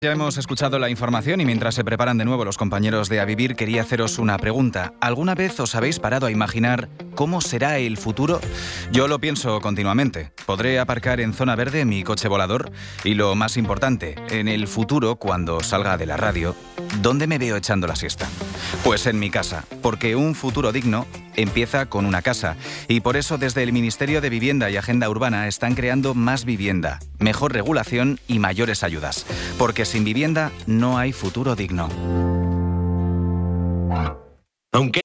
Ya hemos escuchado la información y mientras se preparan de nuevo los compañeros de A Vivir, quería haceros una pregunta. ¿Alguna vez os habéis parado a imaginar cómo será el futuro? Yo lo pienso continuamente. ¿Podré aparcar en zona verde mi coche volador? Y lo más importante, en el futuro, cuando salga de la radio, ¿dónde me veo echando la siesta? Pues en mi casa, porque un futuro digno empieza con una casa. Y por eso desde el Ministerio de Vivienda y Agenda Urbana están creando más vivienda, mejor regulación y mayores ayudas. Porque sin vivienda no hay futuro digno. Aunque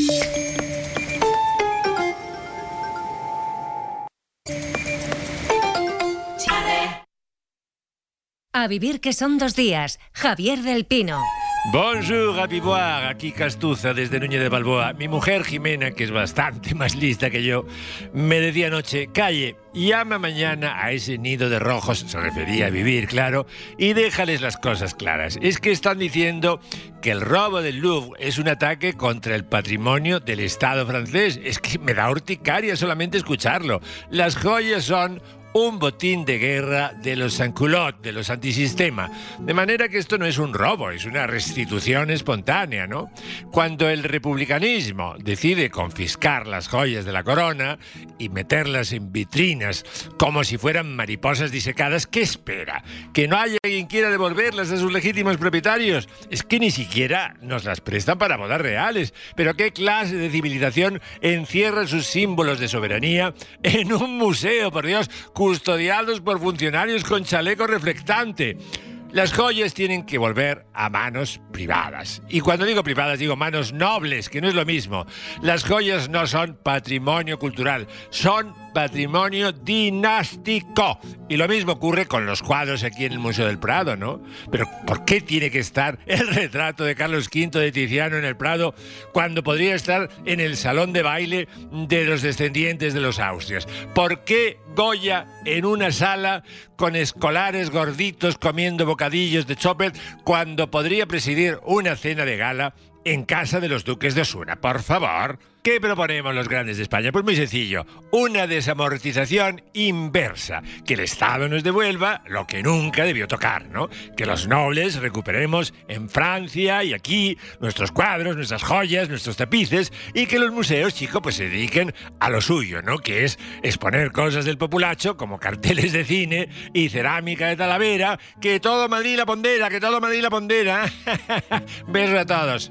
A Vivir, que son 2 días. Javier del Pino. Bonjour, à vivre, aquí Castuza desde Núñez de Balboa. Mi mujer Jimena, que es bastante más lista que yo, me decía anoche: calle, llama mañana a ese nido de rojos, se refería a Vivir, claro, y déjales las cosas claras. Es que están diciendo que el robo del Louvre es un ataque contra el patrimonio del Estado francés. Es que me da urticaria solamente escucharlo. Las joyas son un botín de guerra de los sans-culottes, de los antisistema. De manera que esto no es un robo, es una restitución espontánea, ¿no? Cuando el republicanismo decide confiscar las joyas de la corona y meterlas en vitrinas como si fueran mariposas disecadas, ¿qué espera? ¿Que no haya quien quiera devolverlas a sus legítimos propietarios? Es que ni siquiera nos las prestan para bodas reales. ¿Pero qué clase de civilización encierra sus símbolos de soberanía en un museo, por Dios, custodiados por funcionarios con chaleco reflectante? Las joyas tienen que volver a manos privadas. Y cuando digo privadas, digo manos nobles, que no es lo mismo. Las joyas no son patrimonio cultural, son patrimonio dinástico. Y lo mismo ocurre con los cuadros aquí en el Museo del Prado, ¿no? Pero ¿por qué tiene que estar el retrato de Carlos V de Tiziano en el Prado cuando podría estar en el salón de baile de los descendientes de los Austrias? ¿Por qué Goya en una sala con escolares gorditos comiendo bocadillos de chopper cuando podría presidir una cena de gala en casa de los duques de Osuna? Por favor. ¿Qué proponemos los grandes de España? Pues muy sencillo, una desamortización inversa, que el Estado nos devuelva lo que nunca debió tocar, ¿no? Que los nobles recuperemos en Francia y aquí nuestros cuadros, nuestras joyas, nuestros tapices, y que los museos, chicos, pues se dediquen a lo suyo, ¿no? Que es exponer cosas del populacho, como carteles de cine y cerámica de Talavera. Que todo Madrid la pondera, que todo Madrid la pondera. Besos a todos.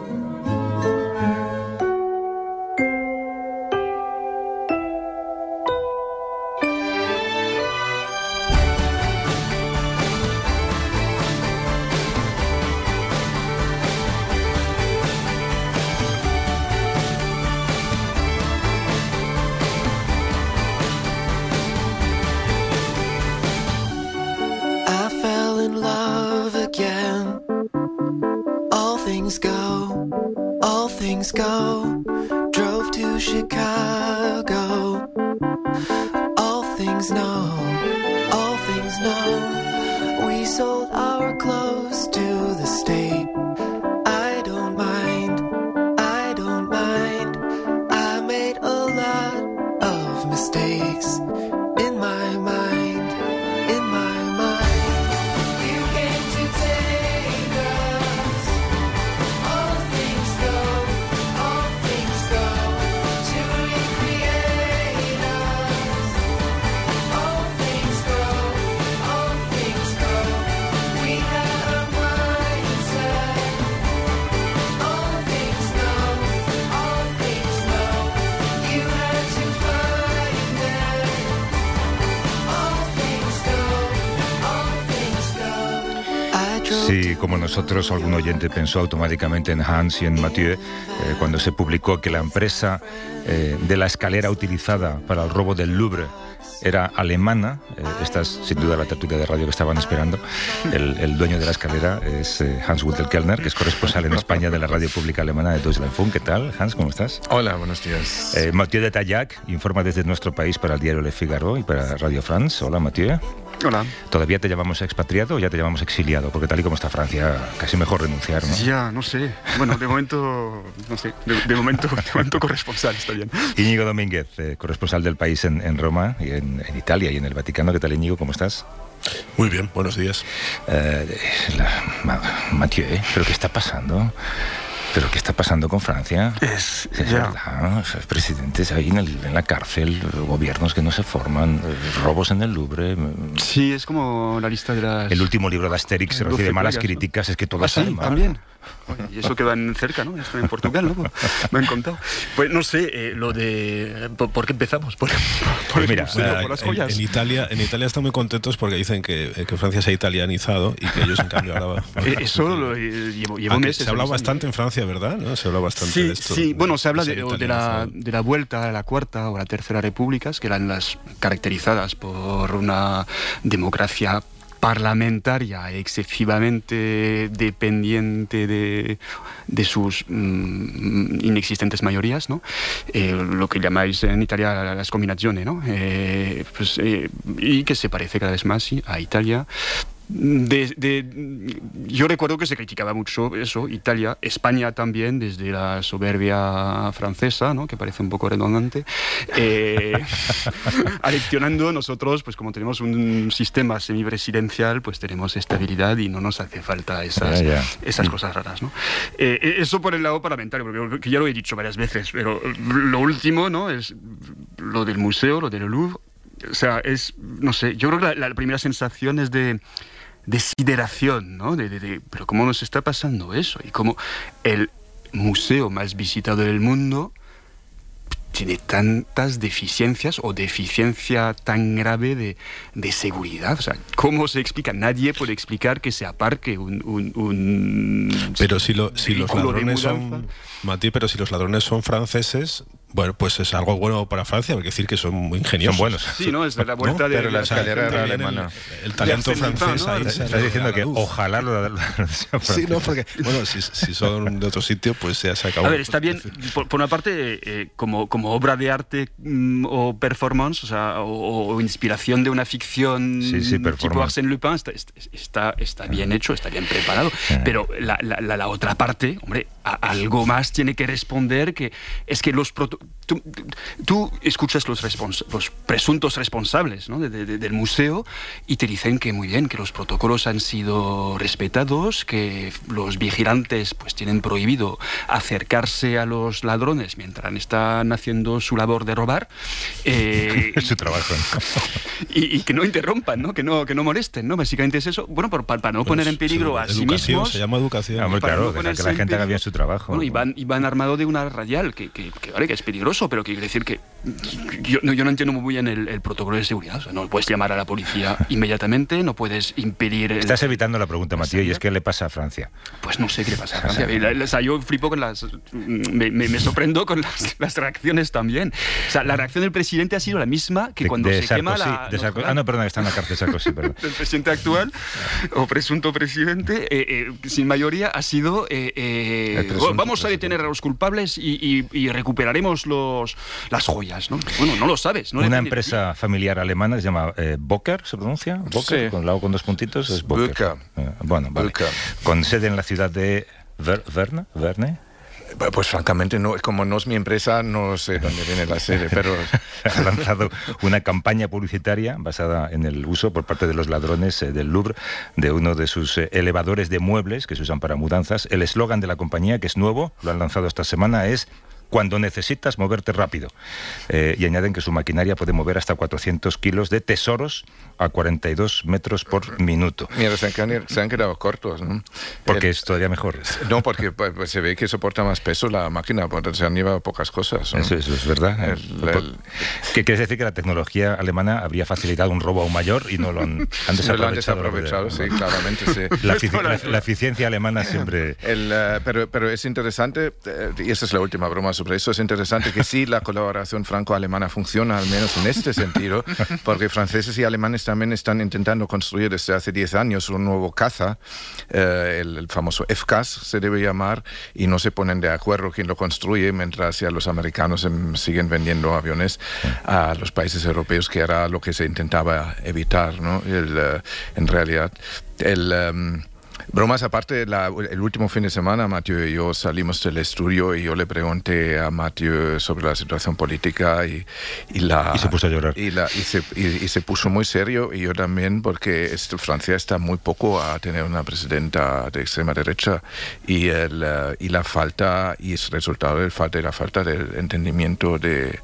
All things go, drove to Chicago. All things know, we sold our clothes to the state. I don't mind, I made a lot of mistakes in my mind. Sí, como nosotros, algún oyente pensó automáticamente en Hans y en Mathieu cuando se publicó que la empresa de la escalera utilizada para el robo del Louvre era alemana. Esta es sin duda la tertulia de radio que estaban esperando. El dueño de la escalera es Hans-Gunther Kellner, que es corresponsal en España de la radio pública alemana de Deutschlandfunk. ¿Qué tal, Hans? ¿Cómo estás? Hola, buenos días. Mathieu de Taillac informa desde nuestro país para el diario Le Figaro y para Radio France. Hola, Mathieu. Hola. ¿Todavía te llamamos expatriado o ya te llamamos exiliado? Porque tal y como está Francia, casi mejor renunciar, ¿no? Ya, no sé. Bueno, de momento, no sé. De momento corresponsal, está bien. Íñigo Domínguez, corresponsal del país en Roma y en Italia y en el Vaticano. ¿Qué tal, Íñigo? ¿Cómo estás? Muy bien, buenos días. Mathieu, ¿pero qué está pasando? ¿Pero qué está pasando con Francia? Es verdad, esos presidentes ahí en la cárcel, gobiernos que no se forman, robos en el Louvre. Sí, es como la lista de las... El último libro de Asterix recibe malas críticas, ¿no? Es que todo está mal. También. Y eso que van cerca, ¿no? Están en Portugal, ¿no? Me han contado. Pues no sé, lo de... ¿Por qué empezamos? Por mira, por las joyas. En Italia están muy contentos porque dicen que Francia se ha italianizado y que ellos en cambio ahora... Eso lo llevo meses. Se habla bastante en Francia, ¿verdad? ¿No? Se habla bastante de esto. Sí, bueno, se habla de la vuelta a la Cuarta o la Tercera Repúblicas, que eran las caracterizadas por una democracia parlamentaria excesivamente dependiente de sus inexistentes mayorías, ¿no? Lo que llamáis en Italia las combinazioni, ¿no? Y que se parece cada vez más a Italia. Yo recuerdo que se criticaba mucho eso, Italia, España también, desde la soberbia francesa, ¿no? Que parece un poco redundante, aleccionando nosotros, pues como tenemos un sistema semipresidencial, pues tenemos estabilidad y no nos hace falta esas cosas raras, ¿no? Eso por el lado parlamentario, porque ya lo he dicho varias veces, pero lo último, ¿no? Es lo del museo, lo del Louvre. O sea, no sé, yo creo que la primera sensación es de sideración, ¿no? Pero ¿cómo nos está pasando eso? Y cómo el museo más visitado del mundo tiene tantas deficiencias o deficiencia tan grave de seguridad. O sea, ¿cómo se explica? Nadie puede explicar que se aparque un pero si los ladrones son... Mati, pero si los ladrones son franceses, bueno, pues es algo bueno para Francia, porque decir que son muy ingeniosos. Son buenos. Sí, ¿no? Es de la vuelta de... Pero la escalera era alemana. El talento francés ahí. Estás diciendo que ojalá lo sí, no, porque, bueno, si son de otro sitio, pues ya se acabó. A ver, está bien, por una parte, como obra de arte o performance, o sea, o inspiración de una ficción tipo Arsène Lupin, está bien hecho, está bien preparado. Pero la otra parte, hombre, algo más tiene que responder, que es que tú escuchas los presuntos responsables, ¿no? del museo, y te dicen que muy bien, que los protocolos han sido respetados, que los vigilantes pues tienen prohibido acercarse a los ladrones mientras están haciendo su labor de robar, su trabajo, ¿no? y que no interrumpan, ¿no? Que no molesten, ¿no? Básicamente es eso, bueno, para no poner en peligro a sí mismos. Se llama educación. Claro, dejar que la gente haga bien su trabajo. Bueno, y van armado de una radial que vale, que es peligroso, pero que quiere decir que yo no entiendo muy bien el protocolo de seguridad. O sea, no puedes llamar a la policía inmediatamente, no puedes impedir... Estás evitando la pregunta, Mathieu, y es ¿qué le pasa a Francia? Pues no sé qué le pasa a Francia. O sea, yo flipo con me sorprendo con las reacciones también. O sea, la reacción del presidente ha sido la misma que cuando se quema la... no, perdón, está en la cárcel Sarkozy, perdón. El presidente actual, o presunto presidente, sin mayoría, ha sido... vamos a detener a los culpables y recuperaremos las joyas, ¿no? Bueno, no lo sabes. Una empresa familiar alemana que se llama Bocker, ¿se pronuncia? Bocker, con la O con dos puntitos, es Bocker. Bueno, vale. Con sede en la ciudad de Verne. Pues francamente, como no es mi empresa, no sé dónde viene la sede, pero... Ha lanzado una campaña publicitaria basada en el uso por parte de los ladrones del Louvre de uno de sus elevadores de muebles que se usan para mudanzas. El eslogan de la compañía, que es nuevo, lo han lanzado esta semana, es cuando necesitas moverte rápido. Y añaden que su maquinaria puede mover hasta 400 kilos de tesoros a 42 metros por minuto. Mira, se han quedado cortos, ¿no? Porque es todavía mejor. No, porque pues, se ve que soporta más peso la máquina, porque se han llevado pocas cosas, ¿no? Eso es verdad. ¿Qué quiere decir? Que la tecnología alemana habría facilitado un robo aún mayor y no lo han desaprovechado. Lo han desaprovechado, sí, claramente, sí. La eficiencia alemana siempre... Pero es interesante, y esa es la última broma sobre eso, es interesante que sí, la colaboración franco-alemana funciona, al menos en este sentido, porque franceses y alemanes también están intentando construir desde hace 10 años un nuevo caza, el famoso FCAS se debe llamar, y no se ponen de acuerdo quién lo construye, mientras ya los americanos siguen vendiendo aviones a los países europeos, que era lo que se intentaba evitar, ¿no? En realidad, Bromas aparte, el último fin de semana Mathieu y yo salimos del estudio y yo le pregunté a Mathieu sobre la situación política y se puso a llorar. Y se puso muy serio, y yo también, porque Francia está muy poco a tener una presidenta de extrema derecha, y la falta, y es resultado de la falta del entendimiento de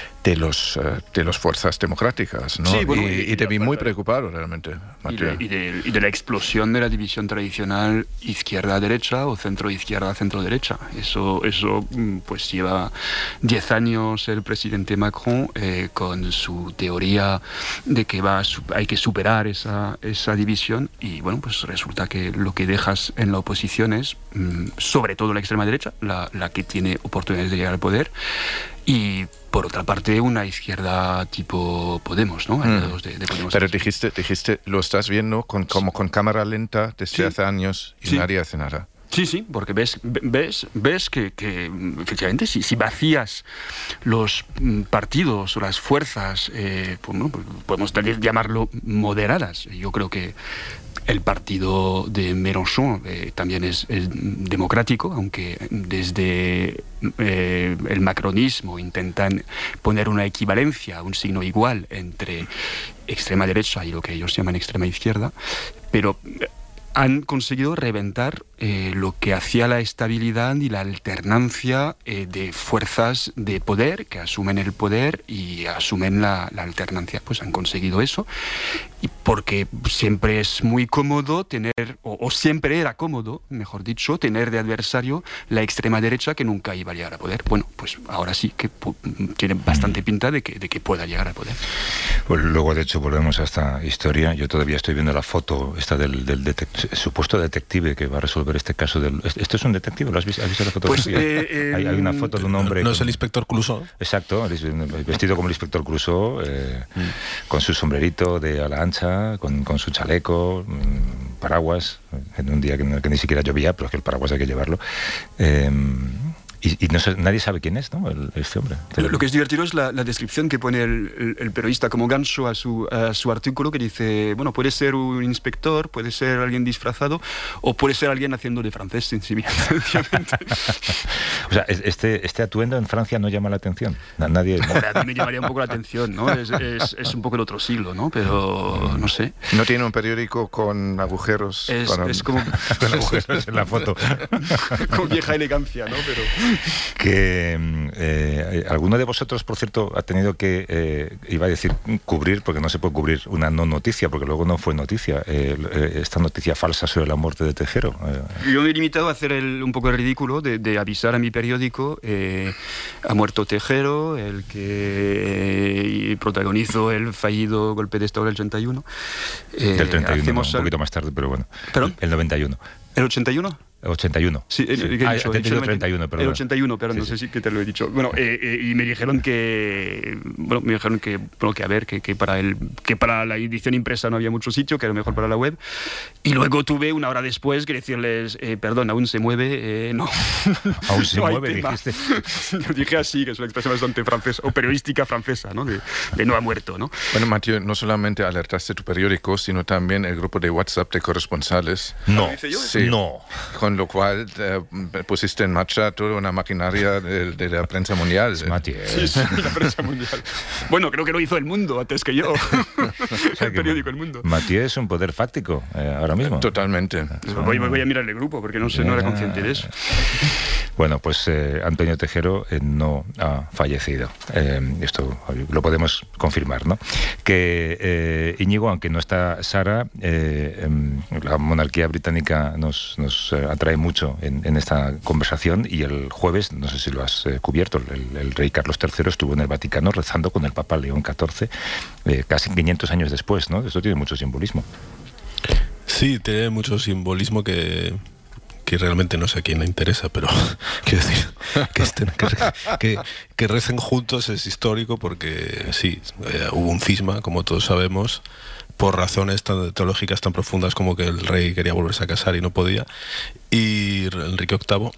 las fuerzas democráticas, ¿no? Sí, bueno, y te vi muy preocupado realmente, Mathieu. Y de la explosión de la división tradicional izquierda-derecha o centro-izquierda-centro-derecha. Eso pues lleva 10 años el presidente Macron con su teoría de que hay que superar esa división, y bueno, pues resulta que lo que dejas en la oposición es sobre todo la extrema derecha, la que tiene oportunidades de llegar al poder, y por otra parte una izquierda tipo Podemos, ¿no? De Podemos. Pero dijiste, lo estás viendo como con cámara lenta desde hace años y nadie hace nada. Sí, porque ves que efectivamente si vacías los partidos o las fuerzas, pues podemos llamarlo moderadas. Yo creo que el partido de Mélenchon también es democrático, aunque desde el macronismo intentan poner una equivalencia, un signo igual entre extrema derecha y lo que ellos llaman extrema izquierda, pero han conseguido reventar lo que hacía la estabilidad y la alternancia de fuerzas de poder que asumen el poder y asumen la alternancia. Pues han conseguido eso, y porque siempre es muy cómodo tener, o siempre era cómodo, mejor dicho, tener de adversario la extrema derecha, que nunca iba a llegar a poder. Bueno, pues ahora sí que tiene bastante pinta de que pueda llegar a poder. Pues luego, de hecho, volvemos a esta historia. Yo todavía estoy viendo la foto esta del supuesto detective que va a resolver este caso. ¿Esto es un detective? ¿Has visto la fotografía? Pues, hay una foto de un hombre... ¿No es el inspector Clouseau? Exacto, vestido como el inspector Clouseau, con su sombrerito de ala ancha, con su chaleco, paraguas, en un día en el que ni siquiera llovía, pero es que el paraguas hay que llevarlo. Y no sé, nadie sabe quién es, ¿no? Este hombre. Lo que es divertido es la descripción que pone el periodista como gancho a su artículo, que dice, bueno, puede ser un inspector, puede ser alguien disfrazado, o puede ser alguien haciendo de francés, sencillamente. O sea, este atuendo en Francia no llama la atención. Nadie... A mí me llamaría un poco la atención, ¿no? Es un poco el otro siglo, ¿no? Pero no sé. No tiene un periódico con agujeros. Es como... con agujeros en la foto. Con vieja elegancia, ¿no? Pero... que alguno de vosotros, por cierto, ha tenido que, iba a decir cubrir, porque no se puede cubrir una no noticia, porque luego no fue noticia, esta noticia falsa sobre la muerte de Tejero. Yo me he limitado a hacer un poco el ridículo de avisar a mi periódico, ha muerto Tejero, el que protagonizó el fallido golpe de Estado del 81. Del 31, un poquito más tarde, pero bueno. ¿Perdón? El 91. ¿El 81? 81. Sí, sí. ¿qué he dicho? Te he dicho 31, perdón. El 81, pero sí, no sé si que te lo he dicho. Bueno, y me dijeron que a ver, que para la edición impresa no había mucho sitio, que era mejor para la web. Y luego tuve una hora después que decirles, perdón, aún se mueve, no. Aún se no mueve, dijiste. Lo dije así, que es una expresión bastante francesa, o periodística francesa, ¿no? De no ha muerto, ¿no? Bueno, Mathieu, no solamente alertaste tu periódico, sino también el grupo de WhatsApp de corresponsales. No, sí. No. Con lo cual pusiste en marcha toda una maquinaria de la prensa mundial. Mathieu. Sí, la prensa mundial. Bueno, creo que lo hizo El Mundo antes que yo. El periódico El Mundo. Mathieu es un poder fáctico ahora mismo. Totalmente. Voy a mirar el grupo porque no era consciente de eso. Bueno, pues Antonio Tejero no ha fallecido. Esto lo podemos confirmar, ¿no? Que Íñigo, aunque no está Sara, la monarquía británica nos atrae mucho en esta conversación, y el jueves, no sé si lo has cubierto, el rey Carlos III estuvo en el Vaticano rezando con el Papa León XIV, casi 500 años después, ¿no? Esto tiene mucho simbolismo. Sí, tiene mucho simbolismo que realmente no sé a quién le interesa, pero quiero decir que recen juntos es histórico, porque sí, hubo un cisma, como todos sabemos, por razones teológicas tan profundas como que el rey quería volverse a casar y no podía, y Enrique VIII,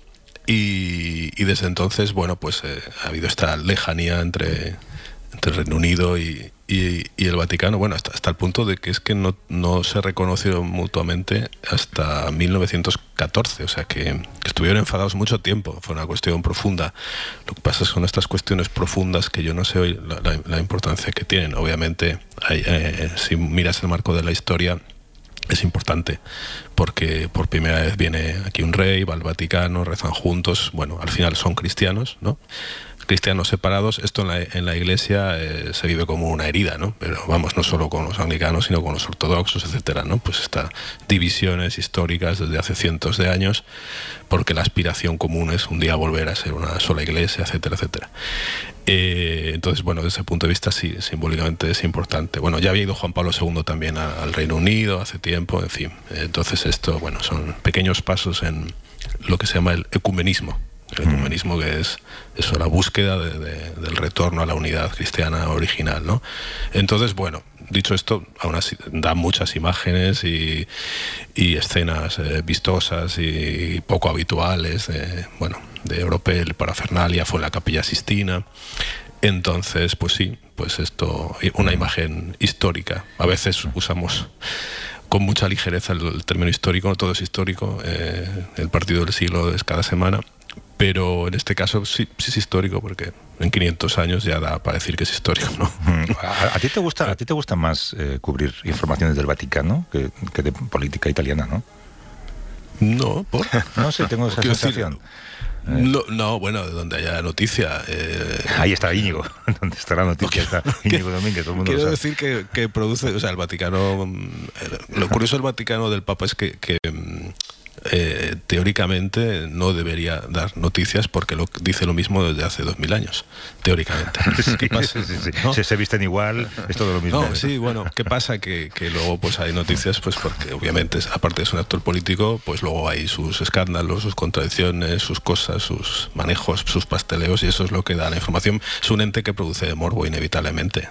y desde entonces, bueno, pues ha habido esta lejanía entre Reino Unido y y el Vaticano, bueno, hasta el punto de que es que no se reconocieron mutuamente hasta 1914, o sea que estuvieron enfadados mucho tiempo, fue una cuestión profunda. Lo que pasa son estas cuestiones profundas que yo no sé hoy la importancia que tienen. Obviamente, si miras el marco de la historia, es importante, porque por primera vez viene aquí un rey, va al Vaticano, rezan juntos, bueno, al final son cristianos, ¿no? Cristianos separados, esto en la Iglesia se vive como una herida, ¿no? Pero vamos, no solo con los anglicanos, sino con los ortodoxos, etcétera, ¿no? Pues estas divisiones históricas desde hace cientos de años, porque la aspiración común es un día volver a ser una sola Iglesia, etcétera, etcétera. Entonces, bueno, desde ese punto de vista sí, simbólicamente es importante. Bueno, ya había ido Juan Pablo II también al Reino Unido hace tiempo, en fin. Entonces esto, bueno, son pequeños pasos en lo que se llama el ecumenismo. El ecumenismo, que es eso, la búsqueda del retorno a la unidad cristiana original, ¿no? Entonces, bueno, dicho esto, aún así da muchas imágenes y escenas vistosas y poco habituales, de Europel, parafernalia, fue en la Capilla Sistina. Entonces, pues sí, pues esto, una imagen histórica. A veces usamos con mucha ligereza el término histórico, no todo es histórico, el partido del siglo es cada semana. Pero en este caso sí es histórico, porque en 500 años ya da para decir que es histórico, ¿no? ¿A ti te gusta más cubrir informaciones del Vaticano que de política italiana, no? No, ¿por? No sé, tengo esa sensación. No, bueno, donde haya noticia. Ahí está Íñigo, donde está la noticia, está Íñigo Domínguez, todo el mundo quiero lo sabe. decir que produce, o sea, el Vaticano, lo curioso del Vaticano del Papa es que teóricamente no debería dar noticias, porque dice lo mismo desde hace 2000 años, teóricamente. ¿Qué pasa? Sí. ¿No? Se visten igual, es todo lo mismo. No, sí, bueno, ¿qué pasa? Que luego pues hay noticias, pues porque obviamente, aparte de ser un actor político, pues luego hay sus escándalos, sus contradicciones, sus cosas, sus manejos, sus pasteleos, y eso es lo que da la información. Es un ente que produce morbo inevitablemente.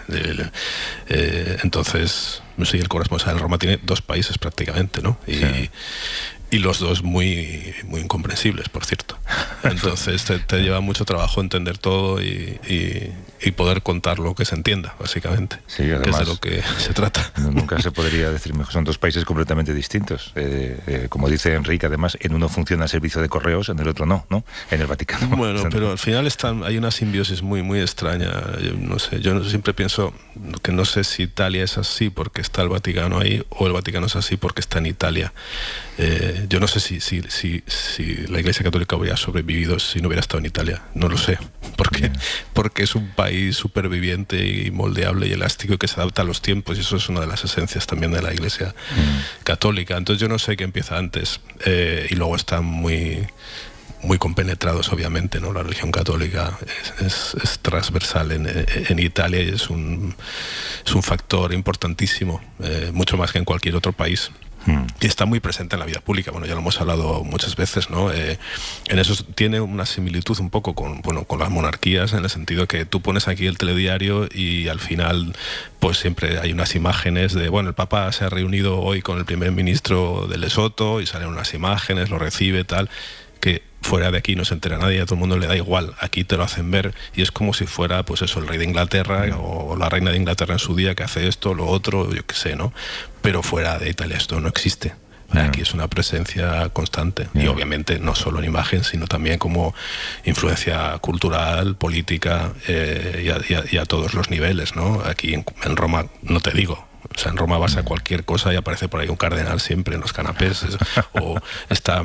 Entonces, sí, el corresponsal en Roma tiene 2 países prácticamente, ¿no? Y los 2 muy incomprensibles, por cierto. Entonces te lleva mucho trabajo entender todo y poder contar lo que se entienda, básicamente. Sí, además, que es de lo que se trata. Nunca se podría decir mejor. Son 2 países completamente distintos. Como dice Enrique, además, en uno funciona el servicio de correos, en el otro no, ¿no? En el Vaticano. Bueno, pero al final hay una simbiosis muy extraña. Yo no sé, yo siempre pienso que no sé si Italia es así porque está el Vaticano ahí, o el Vaticano es así porque está en Italia. Yo no sé si la Iglesia Católica habría sobrevivido si no hubiera estado en Italia. No lo sé. ¿Por qué? Porque es un país superviviente y moldeable y elástico, y que se adapta a los tiempos, y eso es una de las esencias también de la Iglesia Católica. Entonces yo no sé qué empieza antes, y luego están muy compenetrados, obviamente, ¿no? La religión católica es transversal en Italia, y es un factor importantísimo, mucho más que en cualquier otro país. Y está muy presente en la vida pública. Bueno, ya lo hemos hablado muchas veces, ¿no? En eso tiene una similitud un poco con las monarquías, en el sentido que tú pones aquí el telediario y al final pues siempre hay unas imágenes de, bueno, el Papa se ha reunido hoy con el primer ministro de Lesoto, y salen unas imágenes, lo recibe, tal, que fuera de aquí no se entera nadie, a todo el mundo le da igual. Aquí te lo hacen ver y es como si fuera, pues eso, el rey de Inglaterra o la reina de Inglaterra en su día, que hace esto, lo otro, yo qué sé, ¿no? Pero fuera de Italia esto no existe. Aquí es una presencia constante, y obviamente no solo en imagen, sino también como influencia cultural, política, y a todos los niveles, ¿no? Aquí en Roma no te digo. O sea, en Roma vas a cualquier cosa y aparece por ahí un cardenal siempre en los canapés, o está,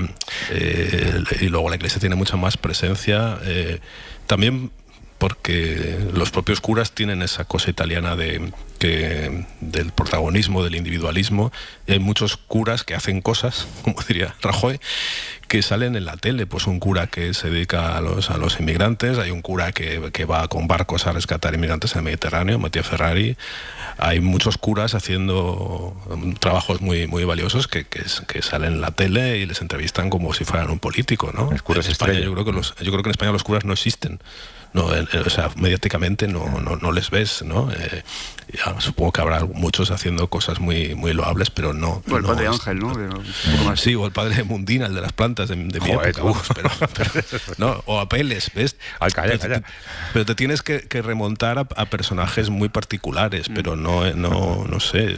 y luego la Iglesia tiene mucha más presencia, también porque los propios curas tienen esa cosa italiana del protagonismo, del individualismo, y hay muchos curas que hacen cosas, como diría Rajoy, que salen en la tele. Pues un cura que se dedica a los inmigrantes, hay un cura que va con barcos a rescatar inmigrantes en el Mediterráneo, Mattia Ferrari. Hay muchos curas haciendo trabajos muy valiosos que salen en la tele y les entrevistan como si fueran un político, ¿no? En España, yo creo que en España los curas no existen. o sea, mediáticamente no les ves, ¿no? Supongo que habrá muchos haciendo cosas muy, muy loables, pero no... O el padre Ángel, ¿no? Sí, o el padre Mundina, el de las plantas de mi época, vamos, pero no, o Apeles, ¿ves? Pero te tienes que remontar a personajes muy particulares, pero no sé,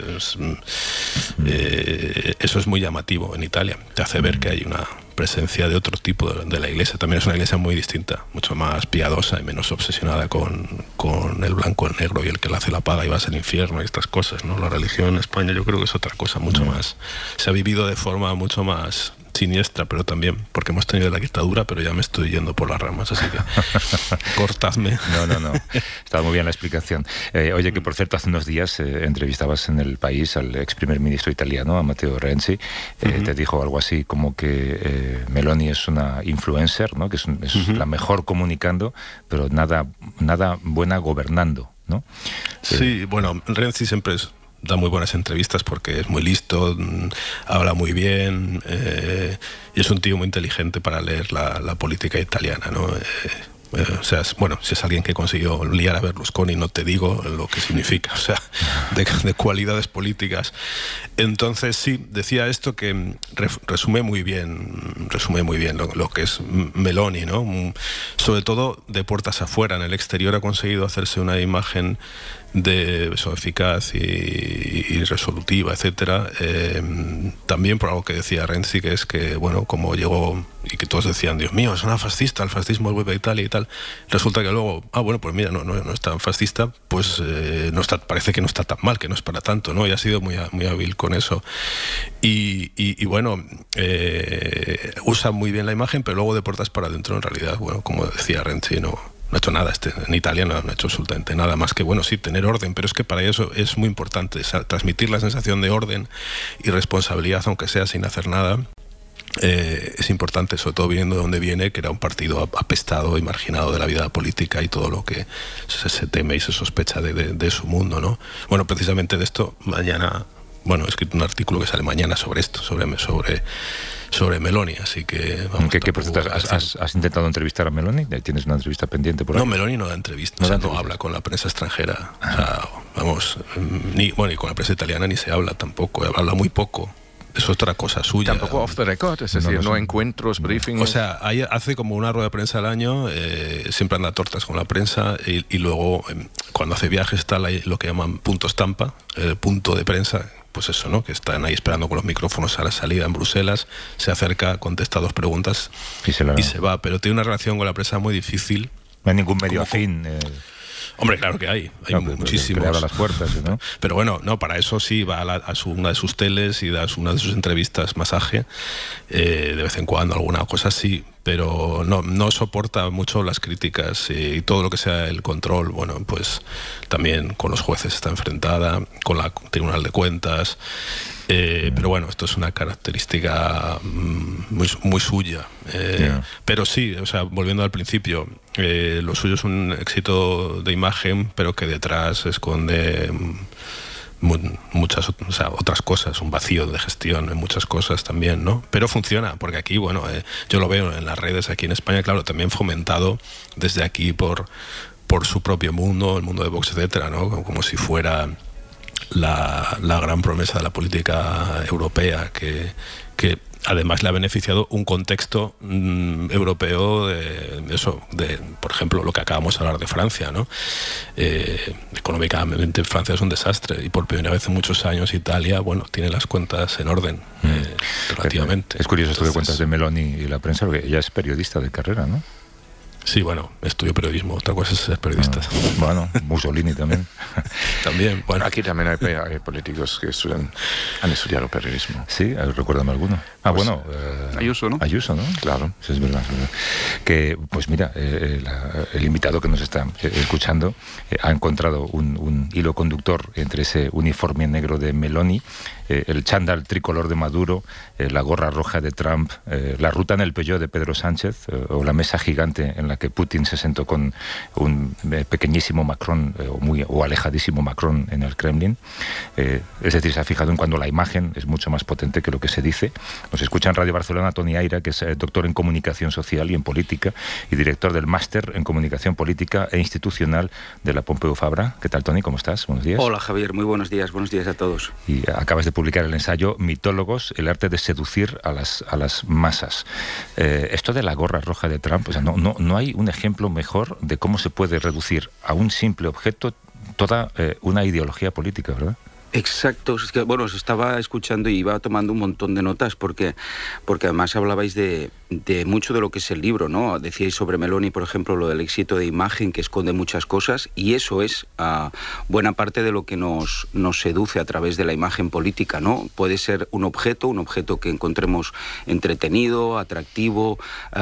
eso es muy llamativo en Italia, te hace ver que hay una presencia de otro tipo de la iglesia. También es una iglesia muy distinta, mucho más piadosa y menos obsesionada con el blanco, el negro y el que la hace la paga y vas al infierno y estas cosas, ¿no? La religión en España yo creo que es otra cosa mucho más, se ha vivido de forma mucho más siniestra, pero también porque hemos tenido la dictadura, pero ya me estoy yendo por las ramas, así que cortadme. No, estaba muy bien la explicación. Oye, que por cierto hace unos días entrevistabas en El País al ex primer ministro italiano, a Matteo Renzi, te dijo algo así como que Meloni es una influencer, ¿no? Que es la mejor comunicando, pero nada buena gobernando, ¿no? Sí, bueno, Renzi siempre da muy buenas entrevistas porque es muy listo, habla muy bien y es un tío muy inteligente para leer la política italiana, ¿no? O sea, bueno, si es alguien que consiguió liar a Berlusconi, no te digo lo que significa, o sea, de cualidades políticas. Entonces sí, decía esto que resume muy bien lo que es Meloni, ¿no? Sobre todo de puertas afuera. En el exterior ha conseguido hacerse una imagen de eso, eficaz y resolutiva, etcétera. También por algo que decía Renzi, que es que, bueno, como llegó y que todos decían, Dios mío, es una fascista, el fascismo vuelve a Italia y tal, resulta que luego, bueno, pues mira, no es tan fascista, pues parece que no está tan mal, que no es para tanto, ¿no? Y ha sido muy hábil con eso. Y bueno, usa muy bien la imagen, pero luego de puertas para adentro, en realidad, bueno, como decía Renzi, no ha hecho nada. En Italia no ha hecho absolutamente nada más que, bueno, sí, tener orden, pero es que para eso es muy importante transmitir la sensación de orden y responsabilidad, aunque sea sin hacer nada. Es importante, sobre todo viendo de dónde viene, que era un partido apestado y marginado de la vida política y todo lo que se teme y se sospecha de su mundo, ¿no? Bueno, precisamente de esto mañana, bueno, he escrito un artículo que sale mañana sobre esto, sobre Meloni, así que... Vamos, ¿Qué has intentado entrevistar a Meloni? ¿Tienes una entrevista pendiente por ahí? No, Meloni no da entrevistas, no habla con la prensa extranjera. O sea, vamos, y con la prensa italiana ni se habla tampoco, habla muy poco. Es otra cosa suya. Tampoco off the record, es decir, no encuentros, briefings. O sea, hace como una rueda de prensa al año, siempre anda a tortas con la prensa y luego cuando hace viajes está lo que llaman punto estampa, punto de prensa, pues eso, ¿no? Que están ahí esperando con los micrófonos a la salida en Bruselas, se acerca, contesta 2 preguntas y se va. Pero tiene una relación con la prensa muy difícil. No hay ningún medio afín. Hombre, claro que hay muchísimos. Que le abra las puertas, ¿no? Pero bueno, no, para eso sí va a una de sus teles y da una de sus entrevistas masaje, de vez en cuando alguna cosa así, pero no soporta mucho las críticas y todo lo que sea el control. Bueno, pues también con los jueces está enfrentada, con la Tribunal de Cuentas. Pero bueno, esto es una característica muy suya. Pero sí, o sea, volviendo al principio, lo suyo es un éxito de imagen, pero que detrás esconde muchas otras cosas, un vacío de gestión en muchas cosas también, ¿no? Pero funciona, porque aquí, bueno, yo lo veo en las redes aquí en España, claro, también fomentado desde aquí por su propio mundo, el mundo de Vox, etcétera, ¿no? Como si fuera la gran promesa de la política europea que además le ha beneficiado un contexto europeo de, por ejemplo, lo que acabamos de hablar de Francia, ¿no? Económicamente Francia es un desastre y por primera vez en muchos años Italia, bueno, tiene las cuentas en orden, relativamente. Es curioso esto que cuentas de Meloni y la prensa, porque ella es periodista de carrera, ¿no? Sí, bueno, estudio periodismo, otra cosa es ser periodista. Bueno, Mussolini también. También, bueno. Aquí también hay políticos que han estudiado periodismo. Sí, recuérdame alguno. Bueno, Ayuso, ¿no? Ayuso, ¿no? Claro. Sí, es verdad. Que, pues mira, el invitado que nos está escuchando ha encontrado un hilo conductor entre ese uniforme negro de Meloni, el chándal tricolor de Maduro, la gorra roja de Trump, la ruta en el Peugeot de Pedro Sánchez o la mesa gigante en la la que Putin se sentó con un pequeñísimo Macron o alejadísimo Macron en el Kremlin. Es decir, se ha fijado en cuando la imagen es mucho más potente que lo que se dice. Nos escucha en Radio Barcelona Toni Aira, que es doctor en Comunicación Social y en Política y director del Máster en Comunicación Política e Institucional de la Pompeu Fabra. ¿Qué tal, Toni? ¿Cómo estás? Buenos días. Hola, Javier. Muy buenos días a todos. Y acabas de publicar el ensayo Mitólogos, el arte de seducir a las masas. Esto de la gorra roja de Trump, o sea, no hay un ejemplo mejor de cómo se puede reducir a un simple objeto toda una ideología política, ¿verdad? Exacto, es que, bueno, os estaba escuchando y iba tomando un montón de notas porque además hablabais de mucho de lo que es el libro, ¿no? Decíais sobre Meloni, por ejemplo, lo del éxito de imagen que esconde muchas cosas, y eso es buena parte de lo que nos seduce a través de la imagen política, ¿no? Puede ser un objeto que encontremos entretenido, atractivo,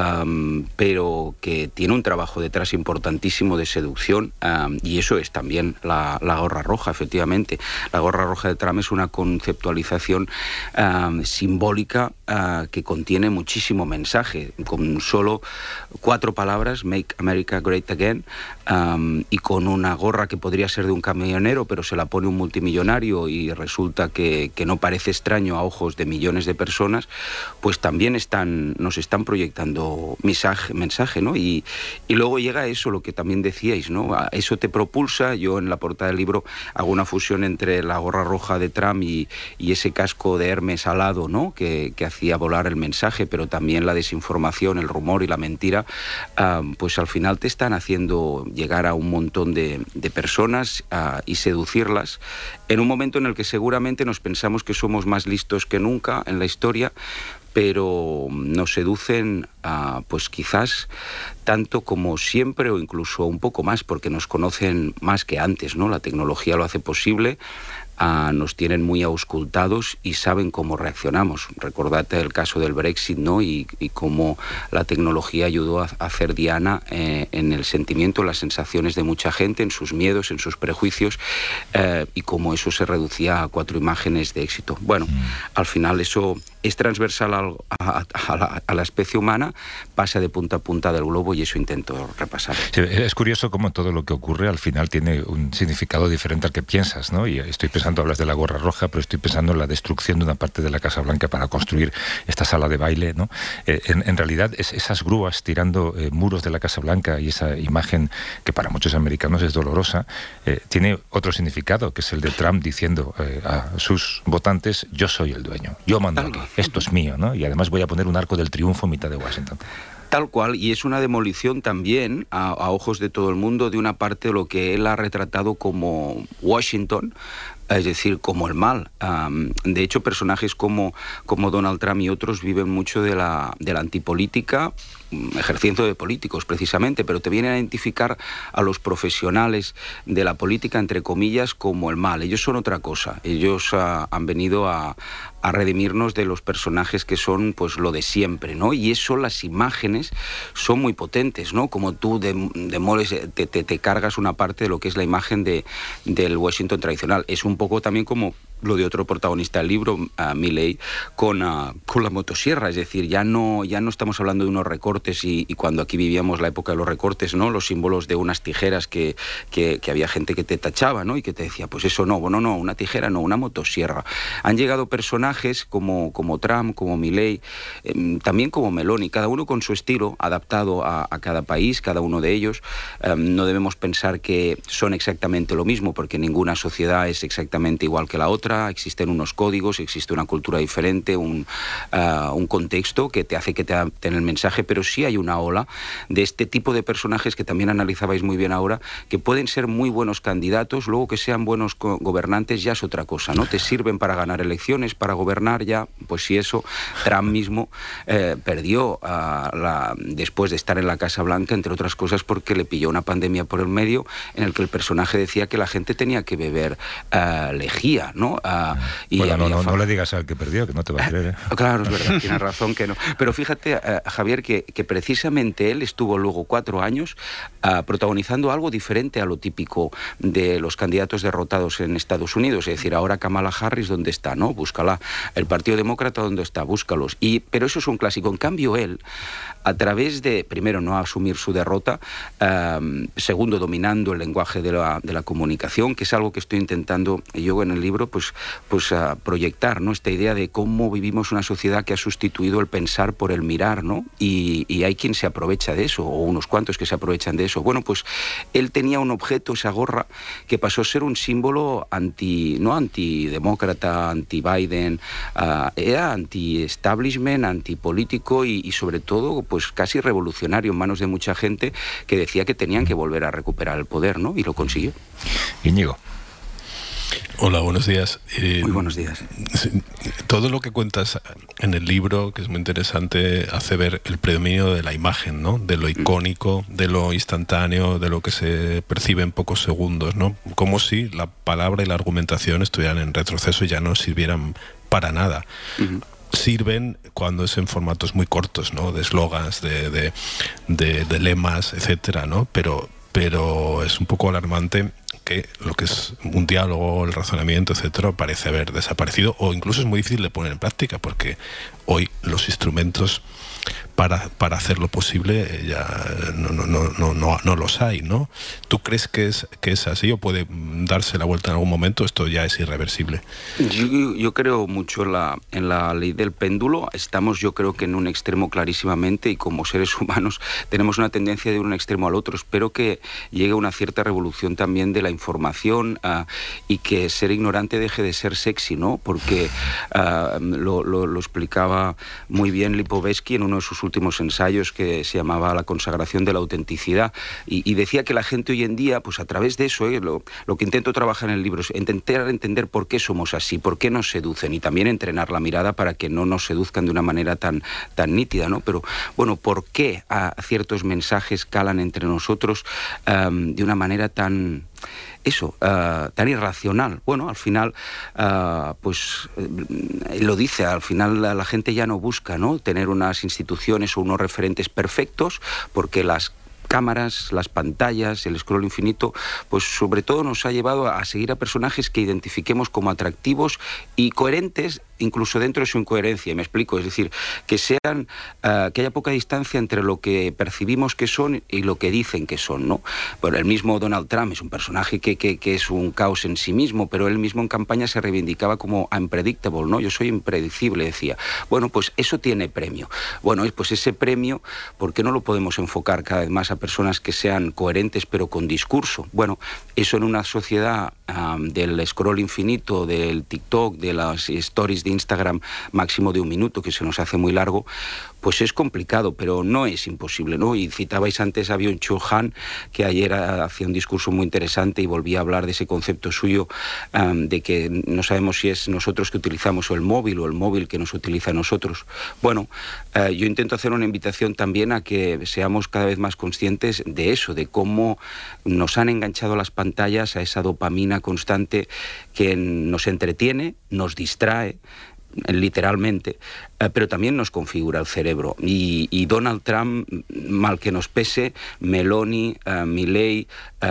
pero que tiene un trabajo detrás importantísimo de seducción, y eso es también la gorra roja, efectivamente. La gorra roja de Trump es una conceptualización simbólica que contiene muchísimo mensaje, con solo 4 palabras, Make America Great Again, y con una gorra que podría ser de un camionero, pero se la pone un multimillonario y resulta que no parece extraño a ojos de millones de personas, pues también nos están proyectando mensaje, ¿no? Y luego llega eso, lo que también decíais, ¿no? Eso te propulsa. Yo en la portada del libro hago una fusión entre la gorra roja de Trump y ese casco de Hermes alado, ¿no? Que hacía volar el mensaje, pero también la desinformación, el rumor y la mentira, pues al final te están haciendo llegar a un montón de personas y seducirlas en un momento en el que seguramente nos pensamos que somos más listos que nunca en la historia, pero nos seducen pues quizás tanto como siempre o incluso un poco más, porque nos conocen más que antes, ¿no? La tecnología lo hace posible. Nos tienen muy auscultados y saben cómo reaccionamos. Recordad el caso del Brexit, ¿no? Y cómo la tecnología ayudó a hacer diana en el sentimiento, en las sensaciones de mucha gente, en sus miedos, en sus prejuicios, y cómo eso se reducía a 4 imágenes de éxito. Bueno, al final eso es transversal a la especie humana, pasa de punta a punta del globo, y eso intento repasar. Sí, es curioso cómo todo lo que ocurre al final tiene un significado diferente al que piensas, ¿no? Y estoy pensando, hablas de la gorra roja, pero estoy pensando en la destrucción de una parte de la Casa Blanca para construir esta sala de baile, ¿no? En realidad, esas grúas tirando muros de la Casa Blanca y esa imagen que para muchos americanos es dolorosa, tiene otro significado, que es el de Trump diciendo a sus votantes: yo soy el dueño, yo mando aquí, esto es mío, ¿no? Y además voy a poner un arco del triunfo en mitad de Washington. Tal cual, y es una demolición también, a ojos de todo el mundo, de una parte de lo que él ha retratado como Washington, es decir, como el mal. De hecho, personajes como Donald Trump y otros viven mucho de la antipolítica, ejerciendo de políticos precisamente, pero te vienen a identificar a los profesionales de la política, entre comillas, como el mal. Ellos son otra cosa. Ellos han venido a redimirnos de los personajes que son pues lo de siempre, ¿no? Y eso, las imágenes son muy potentes, ¿no? Como tú demoles, te cargas una parte de lo que es la imagen del Washington tradicional. Es un poco también como lo de otro protagonista del libro, Milley, con la motosierra. Es decir, ya no estamos hablando de unos recortes y cuando aquí vivíamos la época de los recortes, ¿no? Los símbolos de unas tijeras que había gente que te tachaba, ¿no? Y que te decía, pues eso no, bueno, no, una tijera no, una motosierra. Han llegado personajes como Trump, como Milley, también como Meloni, cada uno con su estilo adaptado a cada país, cada uno de ellos. No debemos pensar que son exactamente lo mismo, porque ninguna sociedad es exactamente igual que la otra. Existen unos códigos, existe una cultura diferente, un contexto que te hace que te adapten el mensaje, pero sí hay una ola de este tipo de personajes que también analizabais muy bien ahora, que pueden ser muy buenos candidatos, luego que sean buenos gobernantes ya es otra cosa, ¿no? Te sirven para ganar elecciones, para gobernar ya, pues si eso, Trump mismo perdió después de estar en la Casa Blanca, entre otras cosas porque le pilló una pandemia por el medio en el que el personaje decía que la gente tenía que beber lejía, ¿no? ¿no? No le digas al que perdió, que no te va a creer, ¿eh? Claro, es verdad, tienes razón que no. Pero fíjate, Javier, que precisamente él estuvo luego 4 años protagonizando algo diferente a lo típico de los candidatos derrotados en Estados Unidos. Es decir, ahora Kamala Harris, ¿dónde está? ¿No? Búscala. El Partido Demócrata, ¿dónde está? Búscalos. Pero eso es un clásico. En cambio, él, a través de, primero, no asumir su derrota, segundo, dominando el lenguaje de la comunicación, que es algo que estoy intentando yo en el libro pues proyectar, ¿no? Esta idea de cómo vivimos una sociedad que ha sustituido el pensar por el mirar, ¿no? Y hay quien se aprovecha de eso, o unos cuantos que se aprovechan de eso. Bueno, pues él tenía un objeto, esa gorra, que pasó a ser un símbolo no antidemócrata, anti-Biden, era anti-establishment, antipolítico y sobre todo pues casi revolucionario en manos de mucha gente que decía que tenían que volver a recuperar el poder, ¿no? Y lo consiguió. Íñigo. Hola, buenos días. Muy buenos días. Todo lo que cuentas en el libro, que es muy interesante, hace ver el predominio de la imagen, ¿no? De lo icónico, de lo instantáneo, de lo que se percibe en pocos segundos, ¿no? Como si la palabra y la argumentación estuvieran en retroceso y ya no sirvieran para nada. Sirven cuando es en formatos muy cortos, ¿no? De eslogans, de lemas, etcétera, ¿no? Pero es un poco alarmante que lo que es un diálogo, el razonamiento, etcétera, parece haber desaparecido, o incluso es muy difícil de poner en práctica, porque hoy los instrumentos para hacerlo posible ya no los hay, ¿no? ¿Tú crees que es así o puede darse la vuelta en algún momento? Esto ya es irreversible. Yo creo mucho en la ley del péndulo. Estamos, yo creo que en un extremo clarísimamente, y como seres humanos tenemos una tendencia de un extremo al otro. Espero que llegue una cierta revolución también de la información y que ser ignorante deje de ser sexy, ¿no? Porque lo explicaba muy bien Lipovetsky en uno de sus últimos ensayos, que se llamaba La consagración de la autenticidad, y decía que la gente hoy en día, pues a través de eso, lo que intento trabajar en el libro es intentar entender por qué somos así, por qué nos seducen, y también entrenar la mirada para que no nos seduzcan de una manera tan nítida, ¿no? Pero bueno, ¿por qué ciertos mensajes calan entre nosotros de una manera tan irracional? Bueno, al final, lo dice, al final la gente ya no busca, ¿no?, tener unas instituciones o unos referentes perfectos, porque las cámaras, las pantallas, el scroll infinito, pues sobre todo nos ha llevado a seguir a personajes que identifiquemos como atractivos y coherentes, incluso dentro de su incoherencia. Y me explico, es decir, que haya poca distancia entre lo que percibimos que son y lo que dicen que son, ¿no? Bueno, el mismo Donald Trump es un personaje que es un caos en sí mismo, pero él mismo en campaña se reivindicaba como unpredictable, ¿no? Yo soy impredecible, decía. Bueno, pues eso tiene premio. Bueno, pues ese premio, ¿por qué no lo podemos enfocar cada vez más a personas que sean coherentes pero con discurso? Bueno, eso en una sociedad del scroll infinito, del TikTok, de las stories de Instagram máximo de 1 minuto, que se nos hace muy largo, pues es complicado, pero no es imposible, ¿no? Y citabais antes a Byung-Chul Han, que ayer hacía un discurso muy interesante y volvía a hablar de ese concepto suyo, de que no sabemos si es nosotros que utilizamos el móvil que nos utiliza a nosotros. Bueno, yo intento hacer una invitación también a que seamos cada vez más conscientes de eso, de cómo nos han enganchado las pantallas a esa dopamina constante que nos entretiene, nos distrae, literalmente, pero también nos configura el cerebro. Y Donald Trump, mal que nos pese, Meloni, Milei,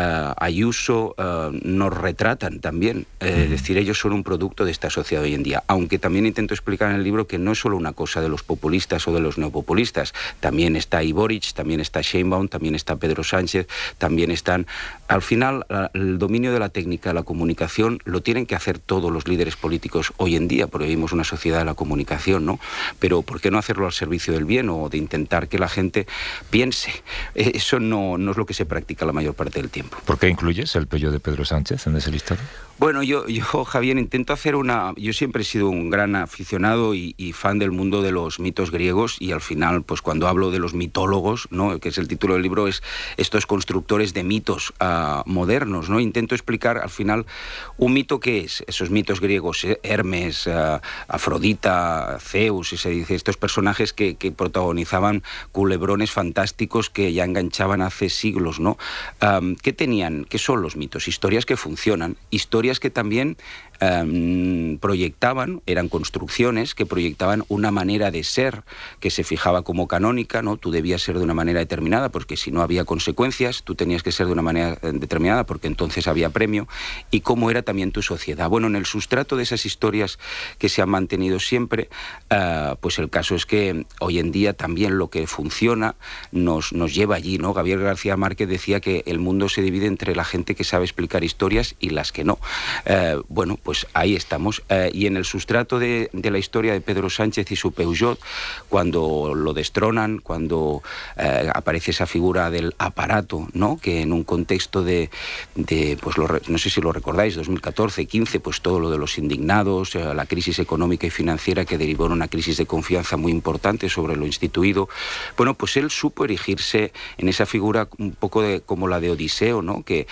Ayuso, nos retratan también. Es decir, ellos son un producto de esta sociedad hoy en día. Aunque también intento explicar en el libro que no es solo una cosa de los populistas o de los neopopulistas. También está Boric, también está Sheinbaum, también está Pedro Sánchez, también están... Al final, el dominio de la técnica de la comunicación lo tienen que hacer todos los líderes políticos hoy en día, porque vivimos una sociedad de la comunicación, ¿no? Pero ¿por qué no hacerlo al servicio del bien o de intentar que la gente piense? Eso no es lo que se practica la mayor parte del tiempo. ¿Por qué incluyes el pello de Pedro Sánchez en ese listado? Bueno, yo Javier, intento hacer yo siempre he sido un gran aficionado y fan del mundo de los mitos griegos, y al final, pues cuando hablo de los mitólogos, ¿no?, que es el título del libro, es estos constructores de mitos modernos, ¿no? Intento explicar al final un mito que es, esos mitos griegos, Hermes, Afrodita, Zeus, y se dice, estos personajes que protagonizaban culebrones fantásticos que ya enganchaban hace siglos, ¿no? ¿Qué tenían? ¿Qué son los mitos? Historias que funcionan, historias que también proyectaban, eran construcciones que proyectaban una manera de ser que se fijaba como canónica, ¿no? Tú debías ser de una manera determinada porque si no había consecuencias, tú tenías que ser de una manera determinada porque entonces había premio, y cómo era también tu sociedad. Bueno, en el sustrato de esas historias que se han mantenido siempre, pues el caso es que hoy en día también lo que funciona nos lleva allí, ¿no? Gabriel García Márquez decía que el mundo se divide entre la gente que sabe explicar historias y las que no. Bueno, pues ahí estamos. Y en el sustrato de la historia de Pedro Sánchez y su Peugeot, cuando lo destronan, cuando aparece esa figura del aparato, ¿no? Que en un contexto de pues no sé si lo recordáis, 2014, 15, pues todo lo de los indignados, la crisis económica y financiera que derivó en una crisis de confianza muy importante sobre lo instituido. Bueno, pues él supo erigirse en esa figura un poco como la de Odiseo, ¿no? Que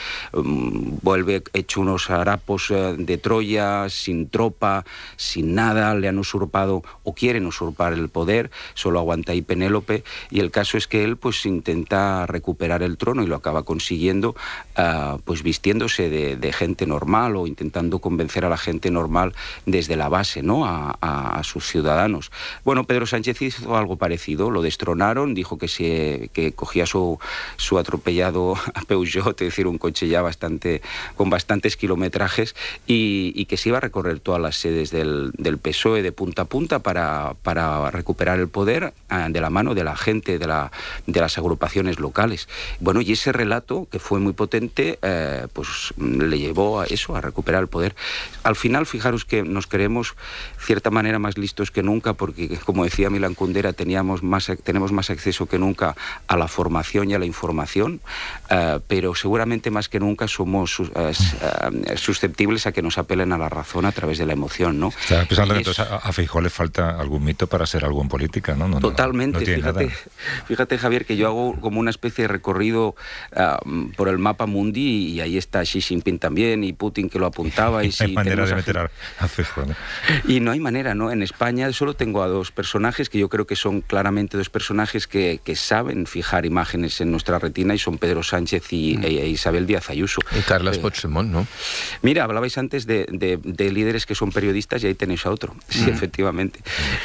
vuelve hecho unos harapos de Troya, sin tropa, sin nada, le han usurpado o quieren usurpar el poder, solo aguanta ahí Penélope, y el caso es que él pues intenta recuperar el trono y lo acaba consiguiendo, pues vistiéndose de gente normal o intentando convencer a la gente normal desde la base, ¿no? A sus ciudadanos. Bueno, Pedro Sánchez hizo algo parecido, lo destronaron, dijo que cogía su atropellado Peugeot, es decir, un coche ya con bastantes kilometrajes, y que se iba a recorrer todas las sedes del PSOE de punta a punta para recuperar el poder de la mano de la gente, de las agrupaciones locales. Bueno, y ese relato, que fue muy potente, pues le llevó a eso, a recuperar el poder. Al final, fijaros que nos creemos cierta manera más listos que nunca, porque, como decía Milan Kundera, tenemos más acceso que nunca a la formación y a la información, pero seguramente más que nunca somos susceptibles a que nos apelen a la razón a través de la emoción, ¿no? Estaba pensando que entonces a Feijóo le falta algún mito para ser algo en política, ¿no? Totalmente. No tiene nada. Fíjate, Javier, que yo hago como una especie de recorrido por el mapa mundi, y ahí está Xi Jinping también, y Putin, que lo apuntaba. Y no hay manera de meter a Feijóo, ¿no? Y no hay manera, ¿no? En España solo tengo a dos personajes que yo creo que son claramente dos personajes que saben fijar imágenes en nuestra retina, y son Pedro Sánchez e Isabel Díaz Ayuso. Y Carles Puigdemont, ¿no? Mira, hablabais antes de líderes que son periodistas, y ahí tenéis a otro. Sí, efectivamente.